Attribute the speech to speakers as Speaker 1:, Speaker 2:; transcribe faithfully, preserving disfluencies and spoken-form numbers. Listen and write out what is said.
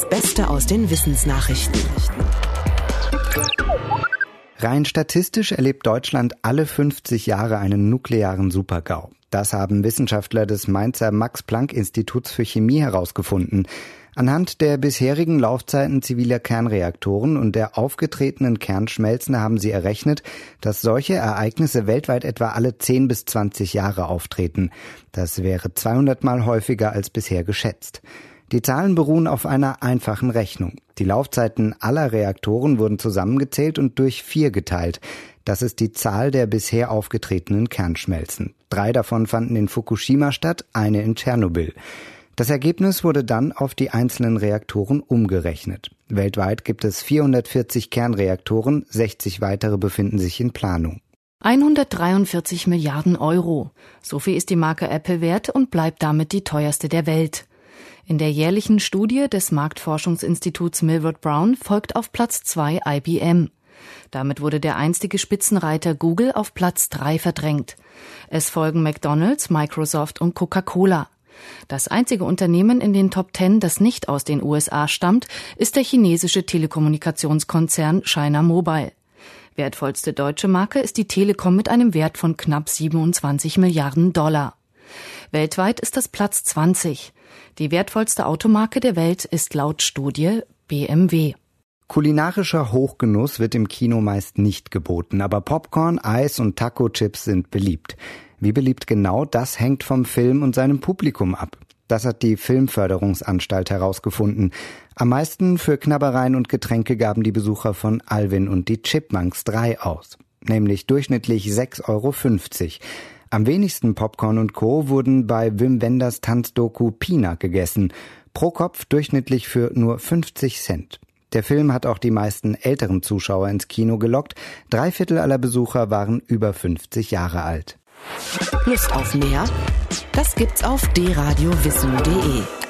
Speaker 1: Das Beste aus den Wissensnachrichten.
Speaker 2: Rein statistisch erlebt Deutschland alle fünfzig Jahre einen nuklearen Super-GAU. Das haben Wissenschaftler des Mainzer Max-Planck-Instituts für Chemie herausgefunden. Anhand der bisherigen Laufzeiten ziviler Kernreaktoren und der aufgetretenen Kernschmelzen haben sie errechnet, dass solche Ereignisse weltweit etwa alle zehn bis zwanzig Jahre auftreten. Das wäre zweihundert Mal häufiger als bisher geschätzt. Die Zahlen beruhen auf einer einfachen Rechnung. Die Laufzeiten aller Reaktoren wurden zusammengezählt und durch vier geteilt. Das ist die Zahl der bisher aufgetretenen Kernschmelzen. Drei davon fanden in Fukushima statt, eine in Tschernobyl. Das Ergebnis wurde dann auf die einzelnen Reaktoren umgerechnet. Weltweit gibt es vierhundertvierzig Kernreaktoren, sechzig weitere befinden sich in Planung.
Speaker 3: hundertdreiundvierzig Milliarden Euro. So viel ist die Marke Apple wert und bleibt damit die teuerste der Welt. In der jährlichen Studie des Marktforschungsinstituts Millward Brown folgt auf Platz zwei I B M. Damit wurde der einstige Spitzenreiter Google auf Platz drei verdrängt. Es folgen McDonald's, Microsoft und Coca-Cola. Das einzige Unternehmen in den Top Ten, das nicht aus den U S A stammt, ist der chinesische Telekommunikationskonzern China Mobile. Wertvollste deutsche Marke ist die Telekom mit einem Wert von knapp siebenundzwanzig Milliarden Dollar. Weltweit ist das Platz zwanzig. Die wertvollste Automarke der Welt ist laut Studie B M W.
Speaker 2: Kulinarischer Hochgenuss wird im Kino meist nicht geboten, aber Popcorn, Eis und Taco-Chips sind beliebt. Wie beliebt genau, das hängt vom Film und seinem Publikum ab. Das hat die Filmförderungsanstalt herausgefunden. Am meisten für Knabbereien und Getränke gaben die Besucher von Alvin und die Chipmunks drei aus, nämlich durchschnittlich sechs Euro fünfzig. Am wenigsten Popcorn und Co. wurden bei Wim Wenders Tanzdoku Pina gegessen, pro Kopf durchschnittlich für nur fünfzig Cent. Der Film hat auch die meisten älteren Zuschauer ins Kino gelockt. Drei Viertel aller Besucher waren über fünfzig Jahre alt.
Speaker 1: Lust auf mehr? Das gibt's auf d radio wissen punkt de.